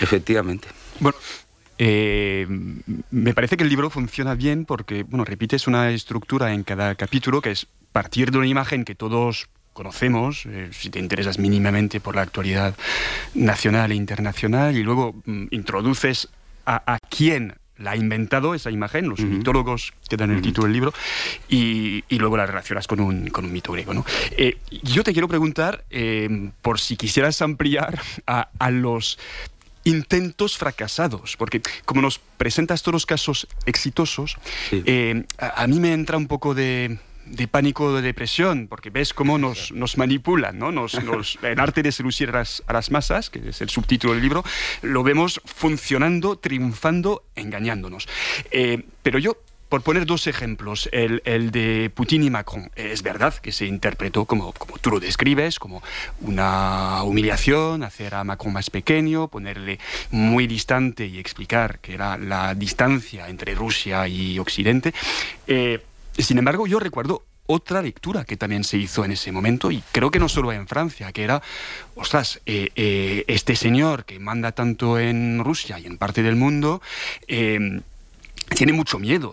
Bueno, me parece que el libro funciona bien porque, bueno, repites una estructura en cada capítulo, que es partir de una imagen que todos conocemos, si te interesas mínimamente por la actualidad nacional e internacional, y luego introduces a quién la ha inventado esa imagen, los mitólogos que dan el título del libro, y luego la relacionas con un mito griego, ¿no? Yo te quiero preguntar, por si quisieras ampliar a los intentos fracasados, porque como nos presentas todos los casos exitosos, a mí me entra un poco de pánico, de depresión, porque ves cómo nos manipulan, ¿no? El arte de seducir a las masas, que es el subtítulo del libro, lo vemos funcionando, triunfando, engañándonos. Pero yo, por poner dos ejemplos, el de Putin y Macron, es verdad que se interpretó como tú lo describes, como una humillación, hacer a Macron más pequeño, ponerle muy distante y explicar que era la distancia entre Rusia y Occidente. Sin embargo, yo recuerdo otra lectura que también se hizo en ese momento, y creo que no solo en Francia, que era, ostras, este señor que manda tanto en Rusia y en parte del mundo, tiene mucho miedo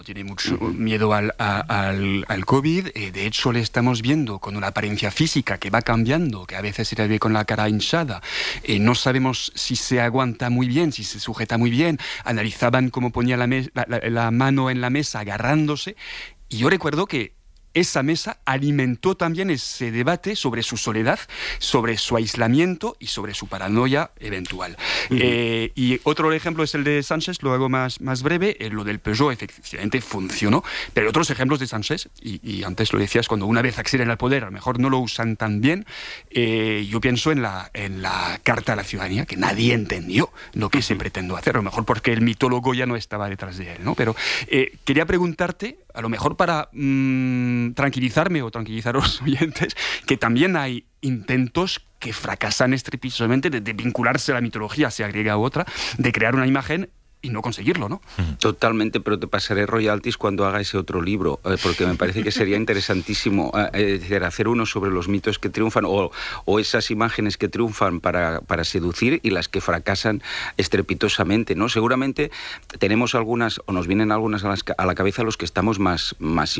al COVID. De hecho, le estamos viendo con una apariencia física que va cambiando, que a veces se le ve con la cara hinchada. No sabemos si se aguanta muy bien, si se sujeta muy bien. Analizaban cómo ponía la mano en la mesa agarrándose. Y yo recuerdo que esa mesa alimentó también ese debate sobre su soledad, sobre su aislamiento y sobre su paranoia eventual. Y otro ejemplo es el de Sánchez, lo hago más breve. Lo del Peugeot efectivamente funcionó, pero hay otros ejemplos de Sánchez, y antes lo decías, cuando una vez acceden al poder, a lo mejor no lo usan tan bien. Yo pienso en la carta a la ciudadanía, que nadie entendió lo que se pretendió hacer, a lo mejor porque el mitólogo ya no estaba detrás de él, ¿no? Pero quería preguntarte, a lo mejor para tranquilizarme o tranquilizar a los oyentes, que también hay intentos que fracasan estrepitosamente de vincularse a la mitología, sea griega u otra, de crear una imagen y no conseguirlo, ¿no? Totalmente, pero te pasaré royalties cuando haga ese otro libro, porque me parece que sería interesantísimo hacer uno sobre los mitos que triunfan o esas imágenes que triunfan para seducir y las que fracasan estrepitosamente, ¿no? Seguramente tenemos algunas, o nos vienen algunas a la cabeza los que estamos más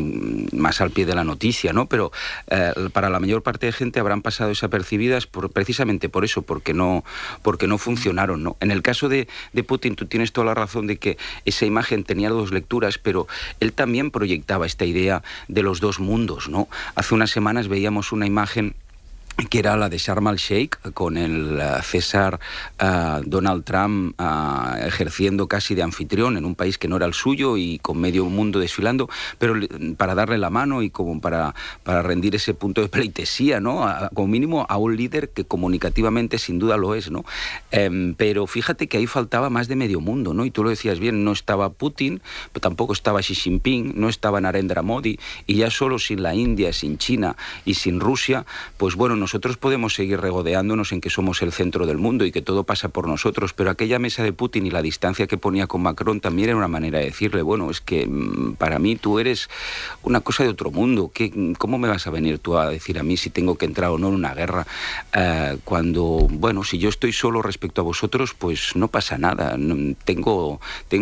al pie de la noticia, ¿no? Pero para la mayor parte de gente habrán pasado desapercibidas precisamente por eso, porque no funcionaron, ¿no? En el caso de Putin, tú tienes toda la razón de que esa imagen tenía dos lecturas, pero él también proyectaba esta idea de los dos mundos, ¿no? Hace unas semanas veíamos una imagen que era la de Sharm el-Sheikh, con el César Donald Trump ejerciendo casi de anfitrión en un país que no era el suyo y con medio mundo desfilando, pero para darle la mano y como para rendir ese punto de pleitesía, ¿no? Como mínimo a un líder que comunicativamente sin duda lo es, ¿no? Pero fíjate que ahí faltaba más de medio mundo, ¿no? Y tú lo decías bien, no estaba Putin, pero tampoco estaba Xi Jinping, no estaba Narendra Modi, y ya solo sin la India, sin China y sin Rusia, pues bueno, nosotros podemos seguir regodeándonos en que somos el centro del mundo y que todo pasa por nosotros, pero aquella mesa de Putin y la distancia que ponía con Macron también era una manera de decirle, bueno, es que para mí tú eres una cosa de otro mundo, ¿cómo me vas a venir tú a decir a mí si tengo que entrar o no en una guerra? Cuando, bueno, si yo estoy solo respecto a vosotros, pues no pasa nada, tengo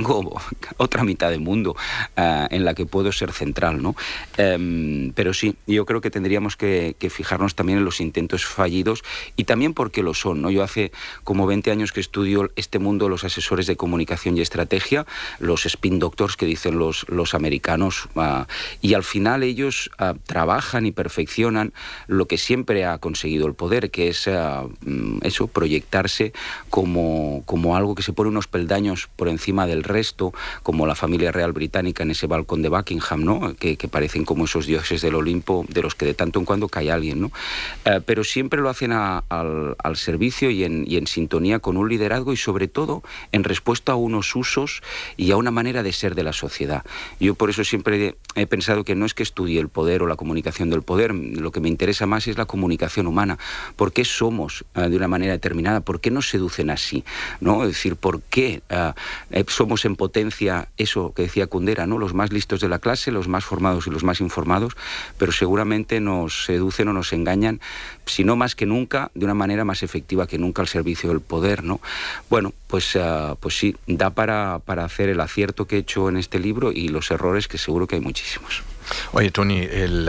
otra mitad del mundo en la que puedo ser central, ¿no? Pero sí, yo creo que tendríamos que fijarnos también en los intentos fallidos y también porque lo son, ¿no? Yo hace como 20 años que estudio este mundo de los asesores de comunicación y estrategia, los spin doctors que dicen los americanos, y al final ellos trabajan y perfeccionan lo que siempre ha conseguido el poder, que es eso, proyectarse como algo que se pone unos peldaños por encima del resto, como la familia real británica en ese balcón de Buckingham, ¿no? Que parecen como esos dioses del Olimpo de los que de tanto en cuando cae alguien, ¿no? Pero siempre lo hacen al servicio y en sintonía con un liderazgo y sobre todo en respuesta a unos usos y a una manera de ser de la sociedad. Yo por eso siempre he pensado que no es que estudie el poder o la comunicación del poder, lo que me interesa más es la comunicación humana. ¿Por qué somos de una manera determinada? ¿Por qué nos seducen así? ¿No? Es decir, ¿por qué somos en potencia, eso que decía Kundera, ¿no? Los más listos de la clase, los más formados y los más informados, pero seguramente nos seducen o nos engañan, si no más que nunca, de una manera más efectiva que nunca al servicio del poder, ¿no? Bueno, pues sí, da para hacer el acierto que he hecho en este libro y los errores que seguro que hay muchísimos. Oye, Tony,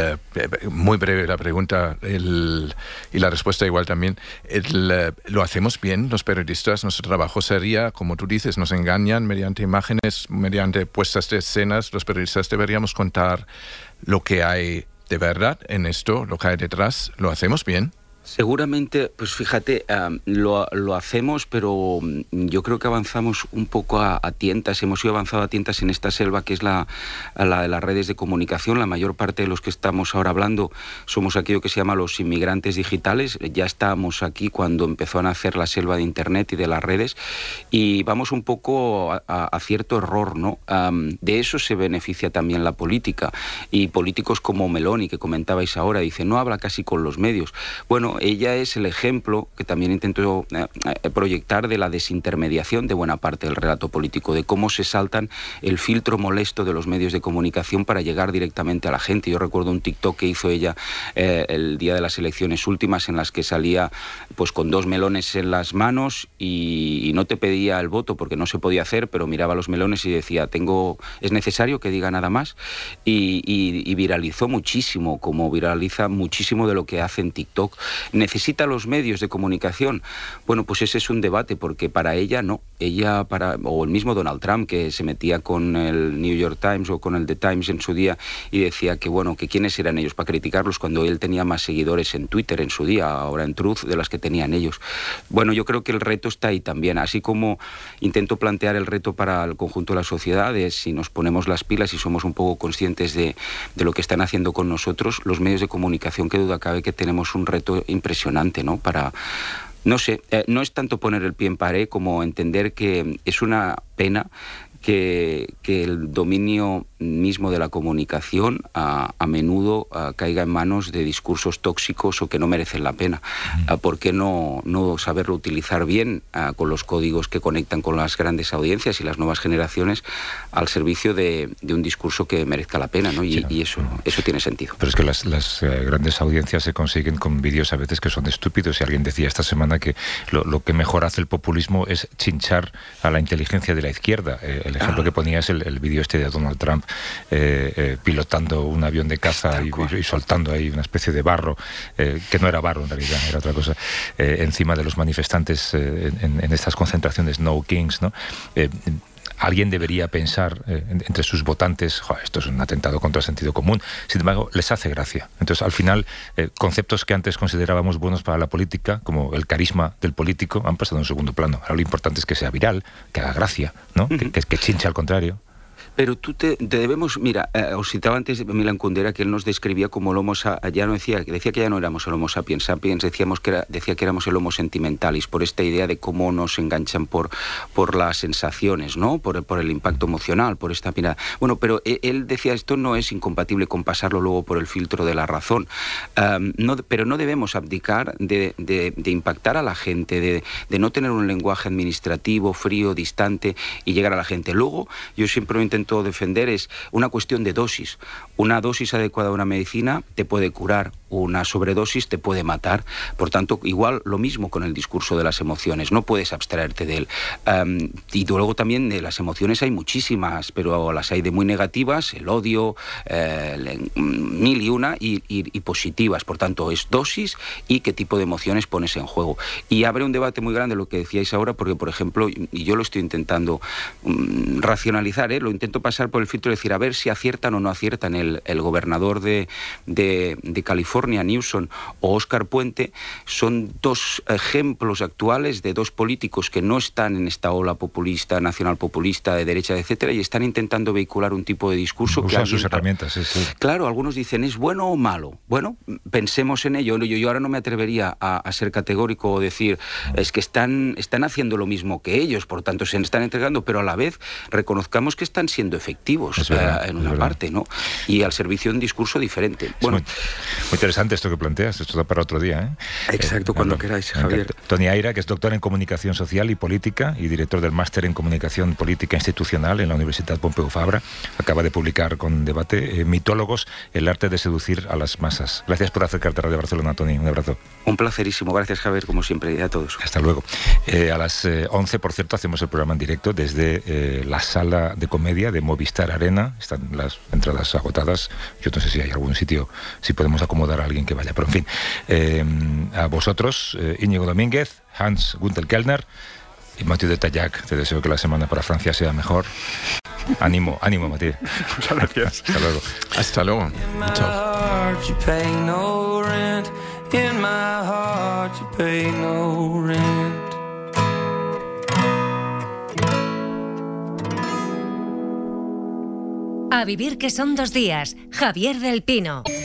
muy breve la pregunta y la respuesta igual también. ¿Lo hacemos bien los periodistas? Nuestro trabajo sería, como tú dices, nos engañan mediante imágenes, mediante puestas de escenas. Los periodistas deberíamos contar lo que hay de verdad en esto, lo que hay detrás. ¿Lo hacemos bien? Seguramente, pues fíjate, lo hacemos, pero yo creo que avanzamos un poco a tientas, hemos ido avanzando a tientas en esta selva que es la de las redes de comunicación. La mayor parte de los que estamos ahora hablando somos aquello que se llama los inmigrantes digitales. Ya estábamos aquí cuando empezó a nacer la selva de Internet y de las redes y vamos un poco a cierto error, ¿no? De eso se beneficia también la política y políticos como Meloni, que comentabais ahora, dice, no habla casi con los medios. Bueno, ella es el ejemplo que también intento proyectar de la desintermediación de buena parte del relato político, de cómo se saltan el filtro molesto de los medios de comunicación para llegar directamente a la gente. Yo recuerdo un TikTok que hizo ella el día de las elecciones últimas en las que salía pues con 2 melones en las manos y no te pedía el voto porque no se podía hacer, pero miraba los melones y decía, ¿es necesario que diga nada más? Y viralizó muchísimo, como viraliza muchísimo de lo que hace en TikTok. ¿Necesita los medios de comunicación? Bueno, pues ese es un debate, porque para ella no. O el mismo Donald Trump, que se metía con el New York Times o con el The Times en su día y decía que, bueno, que quiénes eran ellos para criticarlos cuando él tenía más seguidores en Twitter en su día, ahora en Truth, de las que tenían ellos. Bueno, yo creo que el reto está ahí también, así como intento plantear el reto para el conjunto de la sociedad, es si nos ponemos las pilas y somos un poco conscientes de lo que están haciendo con nosotros, los medios de comunicación, que duda cabe que tenemos un reto impresionante, ¿no? No sé, no es tanto poner el pie en pared como entender que es una pena que el dominio mismo de la comunicación a menudo caiga en manos de discursos tóxicos o que no merecen la pena. ¿Por qué no saberlo utilizar bien con los códigos que conectan con las grandes audiencias y las nuevas generaciones al servicio de un discurso que merezca la pena, ¿no? Y eso tiene sentido. Pero es que las grandes audiencias se consiguen con vídeos a veces que son estúpidos, y alguien decía esta semana que lo que mejor hace el populismo es chinchar a la inteligencia de la izquierda. El ejemplo que ponía es el vídeo este de Donald Trump pilotando un avión de caza y soltando ahí una especie de barro, que no era barro en realidad, era otra cosa, encima de los manifestantes en estas concentraciones No Kings, ¿no? Alguien debería pensar entre sus votantes, esto es un atentado contra el sentido común. Sin embargo, les hace gracia. Entonces, al final, conceptos que antes considerábamos buenos para la política, como el carisma del político, han pasado en segundo plano. Ahora lo importante es que sea viral, que haga gracia, ¿no? Que chinche al contrario. Pero te debemos, mira, os citaba antes Milan Kundera, que él nos describía como el homo decía que ya no éramos el homo sapiens sapiens, decía que éramos el homo sentimentalis, por esta idea de cómo nos enganchan por las sensaciones, ¿no? Por el impacto emocional, por esta mirada. Bueno, pero él decía, esto no es incompatible con pasarlo luego por el filtro de la razón. Pero no debemos abdicar de impactar a la gente, de no tener un lenguaje administrativo, frío, distante, y llegar a la gente. Luego, yo siempre lo intento defender, es una cuestión de dosis. Una dosis adecuada de una medicina te puede curar, una sobredosis te puede matar. Por tanto, igual lo mismo con el discurso de las emociones, no puedes abstraerte de él. Y luego también de las emociones hay muchísimas, pero las hay de muy negativas, el odio, mil y una, y positivas. Por tanto, es dosis y qué tipo de emociones pones en juego. Y abre un debate muy grande lo que decíais ahora, porque, por ejemplo, y yo lo estoy intentando racionalizar, lo intento pasar por el filtro de decir, a ver si aciertan o no aciertan el gobernador de California, Newsom, o Óscar Puente. Son dos ejemplos actuales de dos políticos que no están en esta ola populista, nacional populista, de derecha, etcétera, y están intentando vehicular un tipo de discurso que usan sus herramientas, sí. Claro, algunos dicen, ¿es bueno o malo? Bueno, pensemos en ello. Yo ahora no me atrevería a ser categórico o decir, es que están haciendo lo mismo que ellos, por tanto se están entregando, pero a la vez reconozcamos que están siendo efectivos en una parte, ¿no? Y al servicio de un discurso diferente. Bueno, muy interesante esto que planteas, esto da para otro día, ¿eh? Exacto, cuando queráis, Javier. Toni Aira, que es doctor en Comunicación Social y Política y director del Máster en Comunicación Política Institucional en la Universidad Pompeu Fabra, acaba de publicar con Debate Mitólogos, el arte de seducir a las masas. Gracias por acercarte a Radio Barcelona, Toni. Un abrazo. Un placerísimo. Gracias, Javier, como siempre, y a todos. Hasta luego. A las 11, por cierto, hacemos el programa en directo desde la sala de comedia de Movistar Arena. Están las entradas agotadas. Yo no sé si hay algún sitio, si podemos acomodar a alguien que vaya, pero en fin. A vosotros, Íñigo Domínguez, Hans Gunther Kellner y Mathieu de Tallac. Te deseo que la semana para Francia sea mejor. Ánimo, Mathieu. Muchas gracias. Hasta luego. Hasta luego. Chao. A vivir que son 2 días. Javier del Pino.